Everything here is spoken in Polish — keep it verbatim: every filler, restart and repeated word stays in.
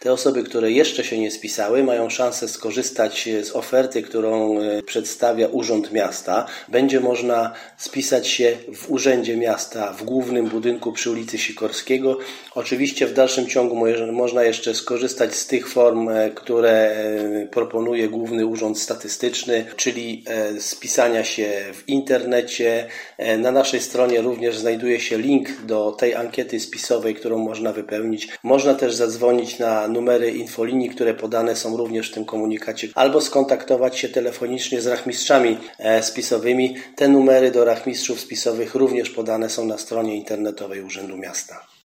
Te osoby, które jeszcze się nie spisały, mają szansę skorzystać z oferty, którą przedstawia Urząd Miasta. Będzie można spisać się w Urzędzie Miasta w głównym budynku przy ulicy Sikorskiego. Oczywiście w dalszym ciągu można jeszcze skorzystać z tych form, które proponuje Główny Urząd Statystyczny, czyli spisania się w internecie. Na naszej stronie również znajduje się link do tej ankiety spisowej, którą można wypełnić. Można też zadzwonić na numery infolinii, które podane są również w tym komunikacie, albo skontaktować się telefonicznie z rachmistrzami spisowymi. Te numery do rachmistrzów spisowych również podane są na stronie internetowej Urzędu Miasta.